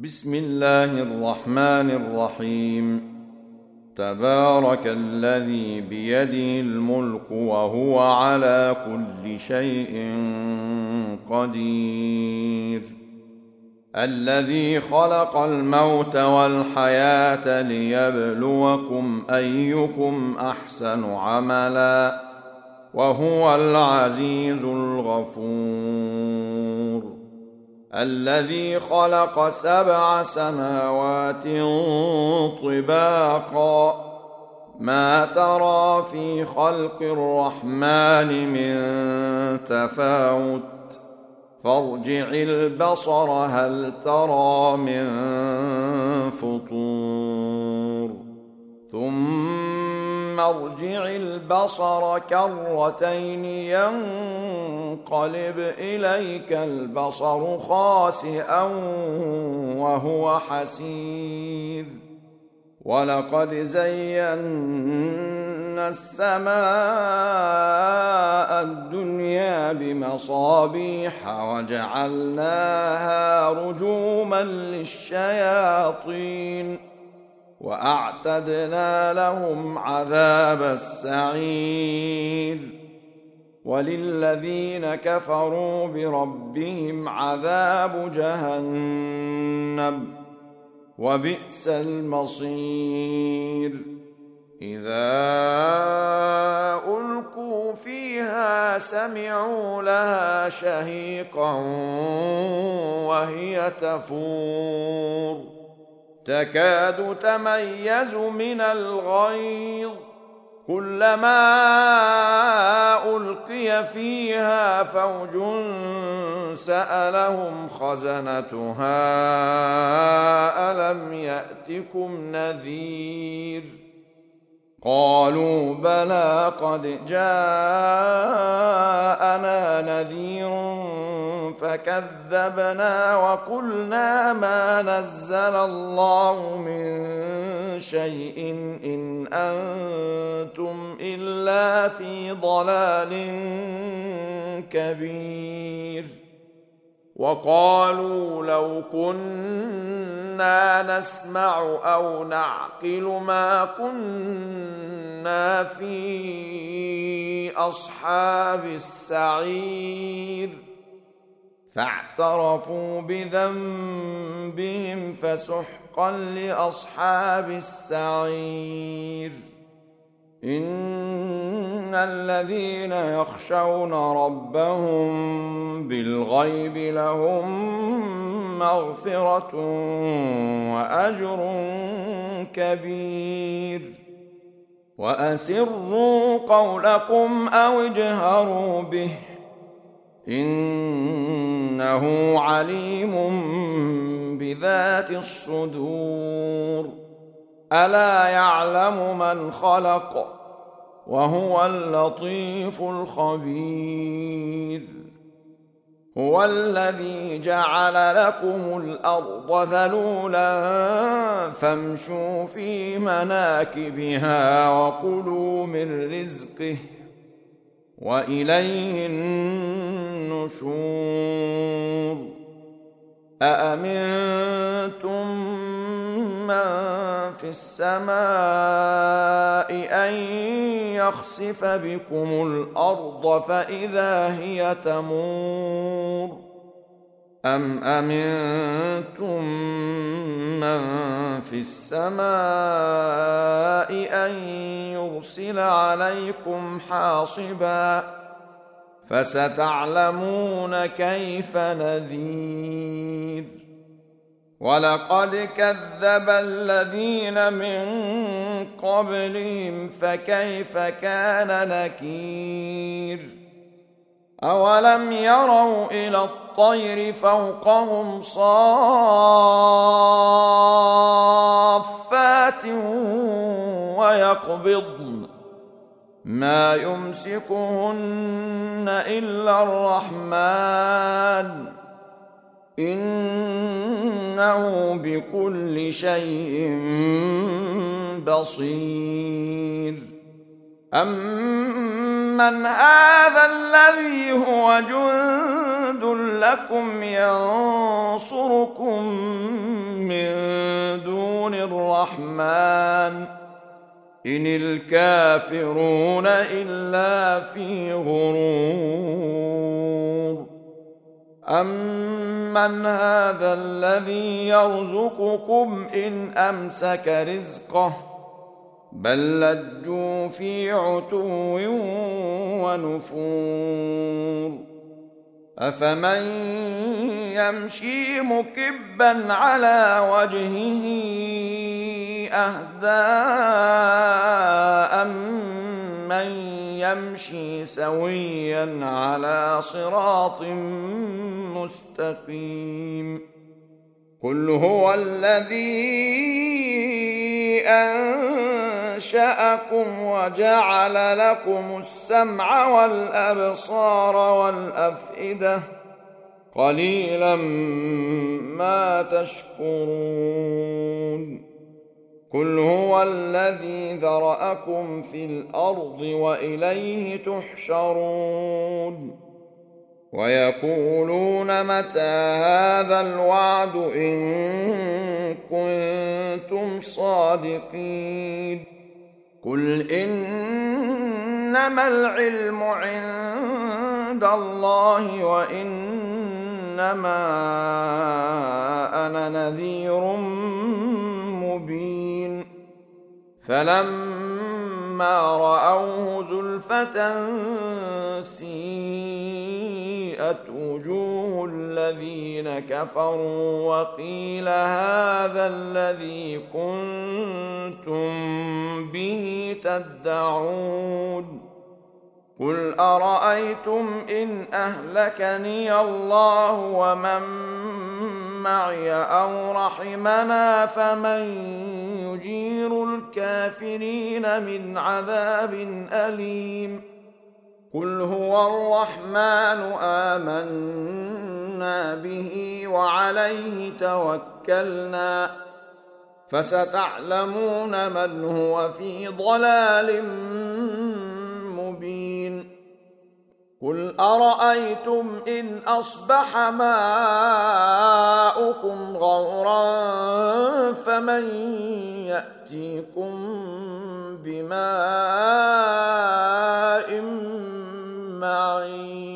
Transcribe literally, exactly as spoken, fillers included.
بسم الله الرحمن الرحيم. تبارك الذي بيده الملك وهو على كل شيء قدير. الذي خلق الموت والحياة ليبلوكم أيكم أحسن عملا وهو العزيز الغفور. الذي خلق سبع سماوات طباقا ما ترى في خلق الرحمن من تفاوت فارجع البصر هل ترى من فطور ثم ارجع البصر كرتين ينقلب إليك البصر خاسئا وهو حسير. ولقد زينا السماء الدنيا بمصابيح وجعلناها رجوما للشياطين وأعتدنا لهم عذاب السعير. وللذين كفروا بربهم عذاب جهنم وبئس المصير. إذا ألقوا فيها سمعوا لها شهيقا وهي تفور تكاد تميز من الغيظ كلما ألقي فيها فوج سألهم خزنتها ألم يأتكم نذير قالوا بلى قد جاءنا نذير فكذبنا وقلنا ما نزل الله من شيء إن أنتم إلا في ضلال كبير. وقالوا لو كنا نسمع أو نعقل ما كنا في أصحاب السعير فاعترفوا بذنبهم فسحقا لأصحاب السعير. إن الذين يخشون ربهم بالغيب لهم مغفرة وأجر كبير. وأسروا قولكم أو اجهروا به إنه عليم بذات الصدور. ألا يعلم من خلق وهو اللطيف الخبير. هو الذي جعل لكم الأرض ذلولا فامشوا في مناكبها وكلوا من رزقه وإليه النشور. أأمنتم من في السماء أن يخسف بكم الأرض فإذا هي تمور أم أمنتم من في السماء أن يرسل عليكم حاصبا فستعلمون كيف نذير. ولقد كذب الذين من قبلهم فكيف كان نكير. أولم يروا إلى الطير فوقهم صافات ويقبضن ما يمسكهن إلا الرحمن إنه بكل شيء بصير. أمن هذا الذي هو جند لكم ينصركم الرحمن إن الكافرون إلا في غرور. أمن هذا الذي يرزقكم إن أمسك رزقه بل لجوا في عتو ونفور. أفمن يمشي مكبا على وجهه أهدى أمن يمشي سويا على صراط مستقيم. قل هو الذي أنشأكم وجعل لكم السمع والأبصار والأفئدة قليلا ما تشكرون. قل هو الذي ذرأكم في الأرض وإليه تحشرون. ويقولون متى هذا الوعد إن كنتم صادقين. قل إنما العلم عند الله وإنما أنا نذير مبين. فلما رأوه زلفة سيئت وجوه الذين كفروا وقيل هذا الذي كنتم به تدعون. قل أرأيتم إن أهلكني الله ومن معي أو رحمنا فمن يجير الكافرين من عذاب أليم. قل هو الرحمن آمنا به وعليه توكلنا فستعلمون من هو في ضلال مبين. قل أرأيتم إن أصبح ماؤكم غورا فمن يأتيكم بماء معين.